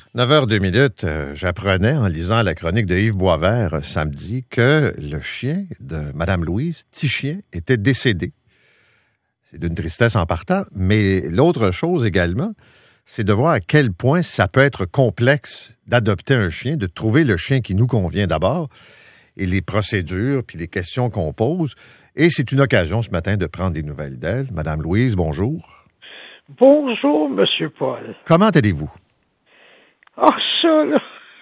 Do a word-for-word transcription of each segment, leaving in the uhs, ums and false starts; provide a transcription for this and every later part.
neuf heures deux minutes, euh, j'apprenais en lisant la chronique de Yves Boisvert euh, samedi que le chien de Mme Louise, petit chien, était décédé. C'est d'une tristesse en partant, mais l'autre chose également, c'est de voir à quel point ça peut être complexe d'adopter un chien, de trouver le chien qui nous convient d'abord, et les procédures, puis les questions qu'on pose. Et c'est une occasion ce matin de prendre des nouvelles d'elle. Mme Louise, bonjour. Bonjour, Monsieur Paul. Comment allez-vous? Ah, ça, là.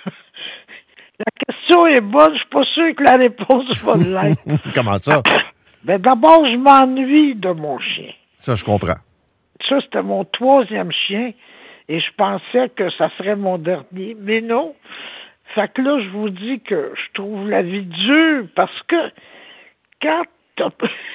La question est bonne, je suis pas sûr que la réponse va l'être. Comment ça? Ben, d'abord, je m'ennuie de mon chien. Ça, je comprends. Ça, c'était mon troisième chien, et je pensais que ça serait mon dernier, mais non. Fait que là, je vous dis que je trouve la vie dure, parce que quand t'as...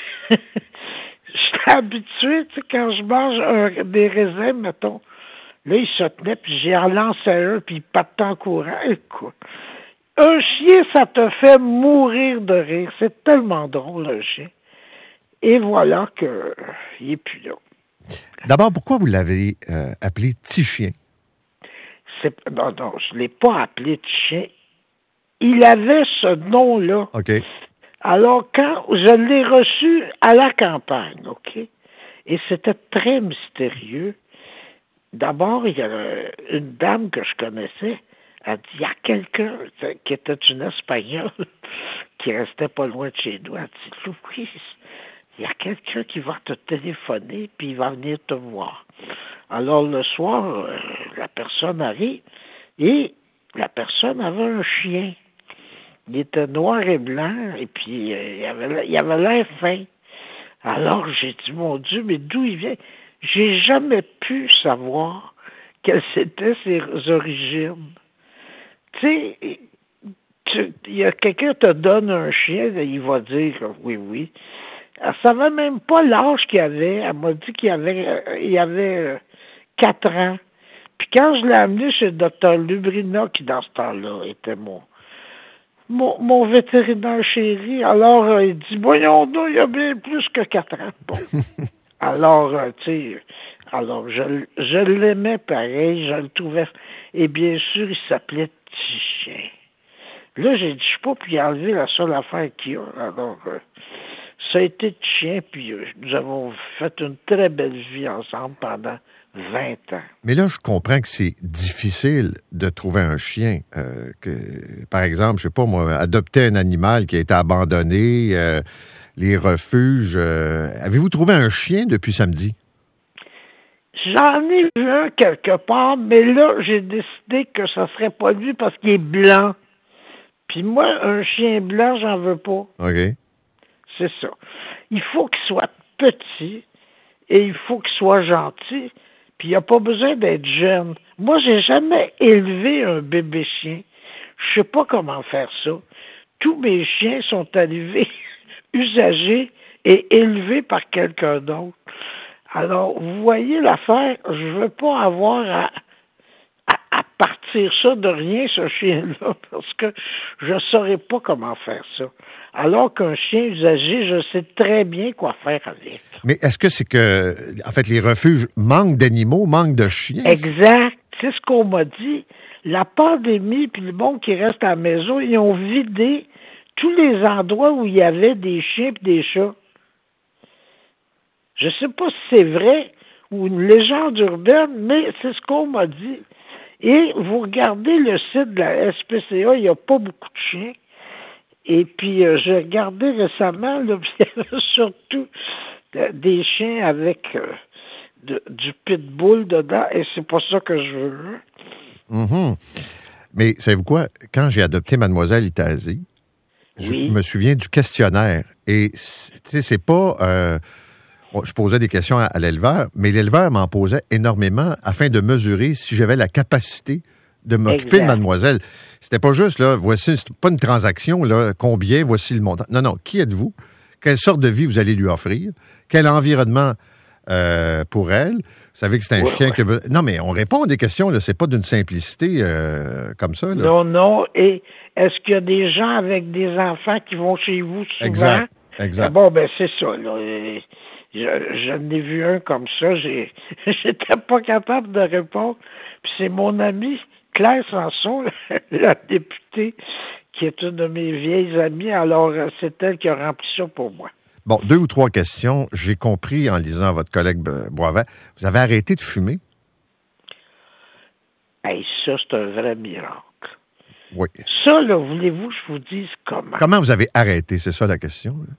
Je suis habitué, tu sais, quand je mange un, des raisins, mettons, là, il se tenait, puis j'ai relancé un, puis il partait en courant, quoi. Un chien, ça te fait mourir de rire. C'est tellement drôle, un chien. Et voilà que il est plus là. D'abord, pourquoi vous l'avez euh, appelé petit chien? C'est, non, non, je l'ai pas appelé petit chien. Il avait ce nom-là. OK. Alors, quand je l'ai reçu à la campagne, OK? Et c'était très mystérieux. D'abord, il y a une dame que je connaissais, elle dit, il y a quelqu'un qui était une Espagnole qui restait pas loin de chez nous. Elle dit, Louise, il y a quelqu'un qui va te téléphoner puis il va venir te voir. Alors, le soir, euh, la personne arrive et la personne avait un chien. Il était noir et blanc, et puis euh, il avait il avait l'air fin. Alors j'ai dit, mon Dieu, mais d'où il vient? J'ai jamais pu savoir quelles étaient ses origines. Tu sais, il y a quelqu'un te donne un chien, il va dire oui, oui. Elle savait même pas l'âge qu'il avait. Elle m'a dit qu'il avait, euh, il avait euh, quatre ans. Puis quand je l'ai amené chez le docteur Lubrina, qui dans ce temps-là était mon Mon, mon vétérinaire chéri, alors euh, il dit, voyons donc, il y a bien plus que quatre ans. Bon. alors, euh, tu sais, alors je, je l'aimais pareil, je le trouvais, et bien sûr, il s'appelait Petit Chien. Là, j'ai dit, je peux pas puis enlever la seule affaire qu'il y a. Alors, euh, ça a été Petit Chien, puis euh, nous avons fait une très belle vie ensemble pendant vingt ans. Mais là, je comprends que c'est difficile de trouver un chien. Euh, que, par exemple, je sais pas moi, adopter un animal qui a été abandonné, euh, les refuges. Euh, avez-vous trouvé un chien depuis samedi? J'en ai vu un quelque part, mais là, j'ai décidé que ça serait pas lui parce qu'il est blanc. Puis moi, un chien blanc, j'en veux pas. OK. C'est ça. Il faut qu'il soit petit et il faut qu'il soit gentil. Puis il n'y a pas besoin d'être jeune. Moi, j'ai jamais élevé un bébé chien. Je sais pas comment faire ça. Tous mes chiens sont arrivés usagés et élevés par quelqu'un d'autre. Alors, vous voyez l'affaire, je veux pas avoir à, à, à partir ça de rien, ce chien-là, parce que je saurais pas comment faire ça. Alors qu'un chien usagé, je sais très bien quoi faire avec. Mais est-ce que c'est que, en fait, les refuges manquent d'animaux, manquent de chiens? Exact. C'est ce qu'on m'a dit. La pandémie, puis le monde qui reste à la maison, ils ont vidé tous les endroits où il y avait des chiens et des chats. Je sais pas si c'est vrai ou une légende urbaine, mais c'est ce qu'on m'a dit. Et vous regardez le site de la S P C A, il n'y a pas beaucoup de chiens. Et puis, euh, j'ai regardé récemment, là, il y avait surtout euh, des chiens avec euh, de, du pitbull dedans, et c'est pas ça que je veux. Mm-hmm. Mais savez-vous quoi? Quand j'ai adopté Mademoiselle Itasie, oui. je me souviens du questionnaire. Et, tu sais, c'est pas... Euh, je posais des questions à, à l'éleveur, mais l'éleveur m'en posait énormément afin de mesurer si j'avais la capacité de m'occuper exact. de Mademoiselle. C'était pas juste, là, voici, c'est pas une transaction, là, combien, voici le montant. Non, non, qui êtes-vous? Quelle sorte de vie vous allez lui offrir? Quel environnement euh, pour elle? Vous savez que c'est un ouais, chien ouais. que... Non, mais on répond à des questions, là, c'est pas d'une simplicité euh, comme ça, là. Non, non, et est-ce qu'il y a des gens avec des enfants qui vont chez vous souvent? Exact, exact. Ah bon, ben c'est ça, là. Je, je n'ai vu un comme ça, j'ai j'étais pas capable de répondre. Puis c'est mon ami Claire Sanson, la députée, qui est une de mes vieilles amies, alors c'est elle qui a rempli ça pour moi. Bon, deux ou trois questions. J'ai compris en lisant votre collègue Boivin, vous avez arrêté de fumer? Hey, ça, c'est un vrai miracle. Oui. Ça, là, voulez-vous que je vous dise comment? Comment vous avez arrêté? C'est ça la question. Là?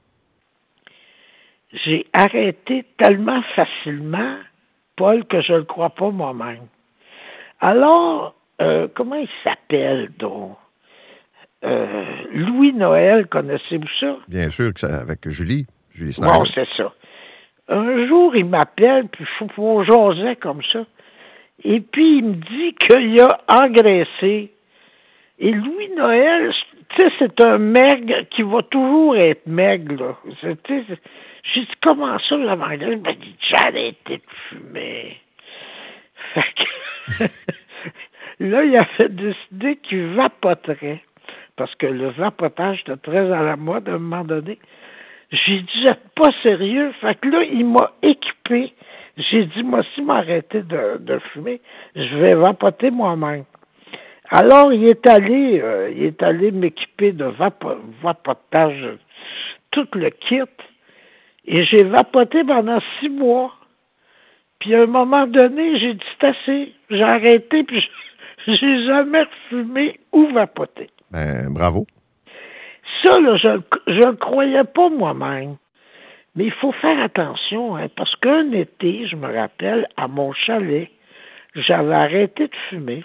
J'ai arrêté tellement facilement, Paul, que je ne le crois pas moi-même. Alors, euh, comment il s'appelle, donc? Euh, Louis Noël, connaissez-vous ça? Bien sûr, que ça, avec Julie, Julie Snyder. Bon, c'est ça. Un jour, il m'appelle, puis on jasait comme ça. Et puis, il me dit qu'il a engraissé. Et Louis Noël, tu sais, c'est un maigre qui va toujours être maigre, là. C'est, c'est, j'ai dit, comment ça, la maigre? Il m'a dit, j'ai arrêté de fumer. Fait que, là, il avait décidé qu'il vapoterait. Parce que le vapotage était très à la mode à un moment donné. J'ai dit, vous n'êtes pas sérieux? Fait que là, il m'a équipé. J'ai dit, moi, si m'arrêter de, de fumer, je vais vapoter moi-même. Alors, il est allé, euh, il est allé m'équiper de vapo- vapotage, tout le kit. Et j'ai vapoté pendant six mois. Puis, à un moment donné, j'ai dit, c'est assez. J'ai arrêté, puis j'ai jamais fumé ou vapoté. Ben, bravo. Ça, là, je ne le croyais pas moi-même. Mais il faut faire attention, hein, parce qu'un été, je me rappelle, à mon chalet, j'avais arrêté de fumer.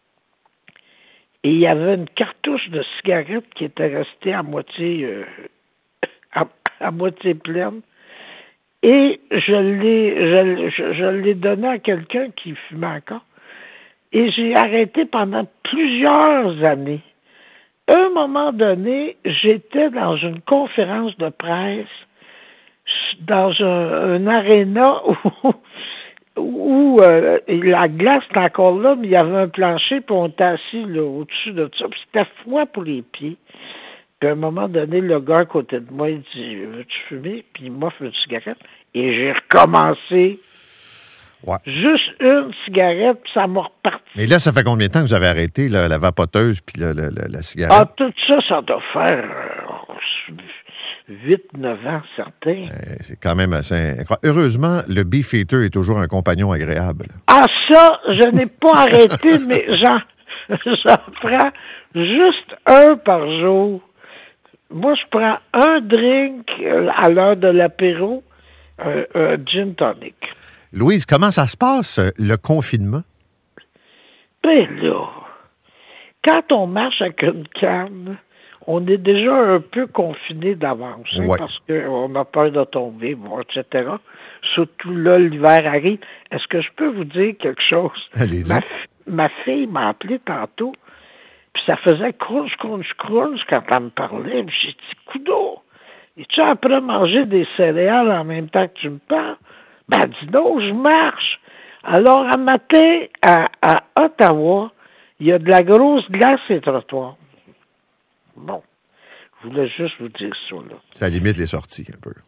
Et il y avait une cartouche de cigarette qui était restée à moitié, euh, à, à moitié pleine. Et je l'ai, je, je, je l'ai donné à quelqu'un qui fumait encore. Et j'ai arrêté pendant plusieurs années. À un moment donné, j'étais dans une conférence de presse, dans un, un aréna où, où euh, la glace était encore là, mais il y avait un plancher, puis on était assis là, au-dessus de ça. Puis c'était froid pour les pieds. Puis à un moment donné, le gars à côté de moi, il dit, veux-tu fumer? Puis il m'offre une cigarette. Et j'ai recommencé. Ouais. Juste une cigarette, puis ça m'a reparti. Mais là, ça fait combien de temps que vous avez arrêté là, la vapoteuse puis la, la, la, la cigarette? Ah, tout ça, ça doit faire euh, huit neuf ans, certains. Euh, c'est quand même assez incroyable. Heureusement, le Beefeater est toujours un compagnon agréable. Ah, ça, je n'ai pas arrêté, mais j'en, j'en prends juste un par jour. Moi, je prends un drink à l'heure de l'apéro, un, un gin tonic. Louise, comment ça se passe, le confinement? Ben là, quand on marche avec une canne, on est déjà un peu confiné d'avance, hein, ouais. parce qu'on a peur de tomber, bon, et cetera. Surtout là, l'hiver arrive. Est-ce que je peux vous dire quelque chose? Allez-y. Ma, ma fille m'a appelé tantôt, puis ça faisait crunch, crunch, crunch quand elle me parlait. Puis j'ai dit, coudonc, es-tu après manger des céréales en même temps que tu me parles? Ben, elle dit non, je marche. Alors, un matin, à, à Ottawa, il y a de la grosse glace sur les trottoirs. Bon, je voulais juste vous dire ça, là. Ça limite les sorties, un peu.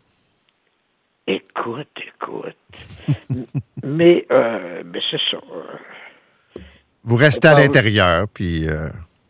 Écoute, écoute. mais, euh, mais c'est ça. Vous restez à l'intérieur, puis... Euh...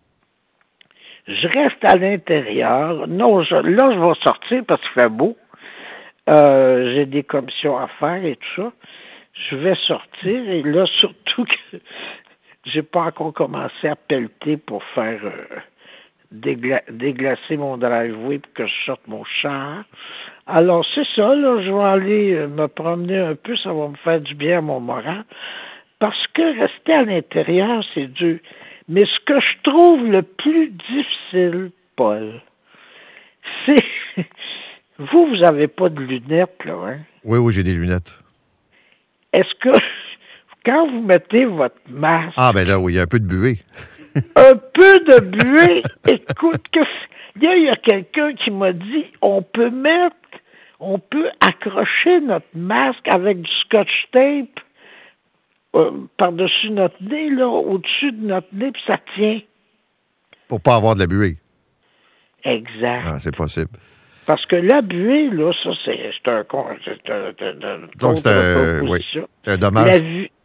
Je reste à l'intérieur. Non, je, là, je vais sortir parce qu'il fait beau. Euh, j'ai des commissions à faire et tout ça. Je vais sortir et là, surtout que j'ai pas encore commencé à pelleter pour faire euh, dégla- déglacer mon driveway pour que je sorte mon char. Alors, c'est ça, là, je vais aller euh, me promener un peu, ça va me faire du bien à mon moral. Parce que rester à l'intérieur, c'est dur. Mais ce que je trouve le plus difficile, Paul, c'est... Vous, vous n'avez pas de lunettes, là, hein? Oui, oui, j'ai des lunettes. Est-ce que, quand vous mettez votre masque... Ah, ben là, oui, il y a un peu de buée. un peu de buée? Écoute, que, il y a, il y a quelqu'un qui m'a dit, on peut mettre, on peut accrocher notre masque avec du scotch tape euh, par-dessus notre nez, là, au-dessus de notre nez, puis ça tient. Pour pas avoir de la buée. Exact. Ah, c'est possible. Parce que la buée, là, ça, c'est, c'est un con. C'est un, c'est un Donc, c'est un, oui, c'est un dommage. La,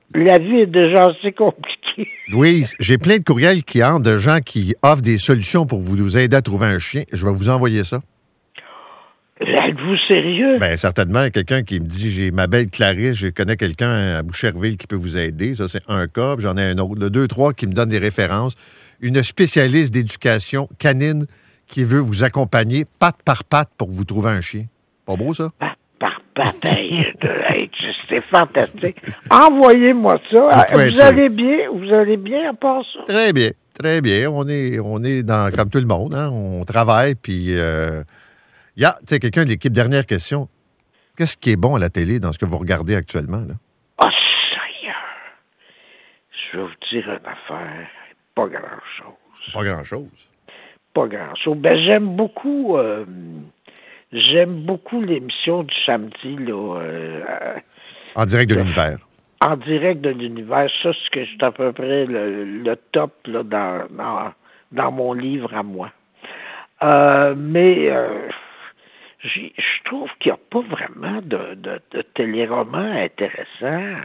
La vie est déjà assez compliquée. Louise, j'ai plein de courriels qui entrent de gens qui offrent des solutions pour vous aider à trouver un chien. Je vais vous envoyer ça. Êtes-vous sérieux? Bien, certainement. Quelqu'un qui me dit, j'ai ma belle Clarisse, je connais quelqu'un à Boucherville qui peut vous aider. Ça, c'est un cas. J'en ai un autre. Le deux, trois qui me donnent des références. Une spécialiste d'éducation canine qui veut vous accompagner patte par patte pour vous trouver un chien. Pas beau, ça? Patte par patte. Hey, c'est fantastique. Envoyez-moi ça. Vous, vous allez bien? Vous allez bien à part ça? Très bien. Très bien. On est, on est dans, comme tout le monde, hein? On travaille, puis... Euh, il y a, tu sais, quelqu'un de l'équipe, dernière question. Qu'est-ce qui est bon à la télé dans ce que vous regardez actuellement, là? Oh, Seigneur! Je vais vous dire une affaire. Pas grand-chose. Pas grand-chose? Pas grand-chose. Ben, j'aime beaucoup... Euh, j'aime beaucoup l'émission du samedi, là. Euh, en direct de euh, l'univers. En direct de l'univers. Ça, c'est que c'est à peu près le, le top, là, dans, dans, dans mon livre à moi. Euh, mais... Euh, je trouve qu'il n'y a pas vraiment de, de, de téléroman intéressant.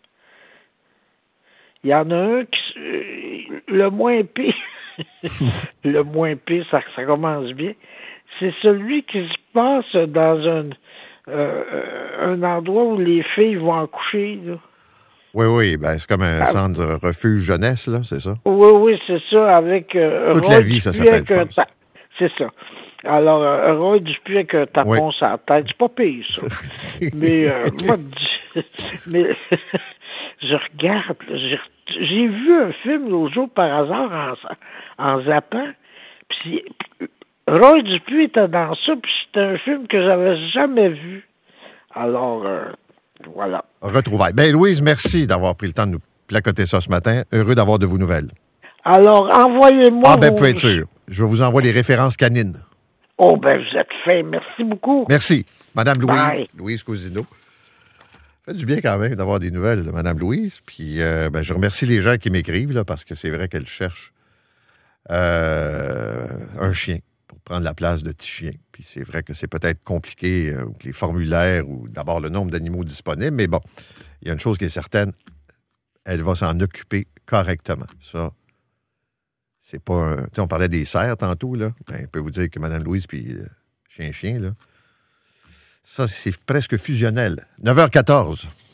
Il y en a un qui... Le moins pire... le moins pire, ça, ça commence bien. C'est celui qui se passe dans un, euh, un endroit où les filles vont accoucher, là. Oui, oui, ben c'est comme un ah, centre de refuge jeunesse, là, c'est ça? Oui, oui, c'est ça, avec... Euh, Toute la vie, ça s'appelle, je pense. C'est ça. Alors, euh, Roy Dupuis avec un tapon oui. sur la tête, c'est pas pire, ça. mais, euh, moi, mais je regarde, j'ai, j'ai vu un film l'autre jour par hasard en, en zappant, puis Roy Dupuis était dans ça, puis c'était un film que j'avais jamais vu. Alors, euh, voilà. Retrouvailles. Ben, Louise, merci d'avoir pris le temps de nous placoter ça ce matin. Heureux d'avoir de vos nouvelles. Alors, envoyez-moi... Ah, ben, vos... peut être sûr. Je vais vous envoyer les références canines. Oh, ben, vous êtes fin. Merci beaucoup. Merci. Madame Louise. Bye. Louise Cousineau. Ça fait du bien quand même d'avoir des nouvelles de Madame Louise. Puis, euh, ben, je remercie les gens qui m'écrivent, là, parce que c'est vrai qu'elle cherche euh, un chien pour prendre la place de petit chien. Puis, c'est vrai que c'est peut-être compliqué, euh, les formulaires ou d'abord le nombre d'animaux disponibles. Mais bon, il y a une chose qui est certaine. Elle va s'en occuper correctement. Ça, c'est pas un... Tu sais, on parlait des cerfs tantôt, là. Ben, je peux vous dire que Mme Louise, puis euh, chien-chien, là, ça, c'est presque fusionnel. neuf heures quatorze.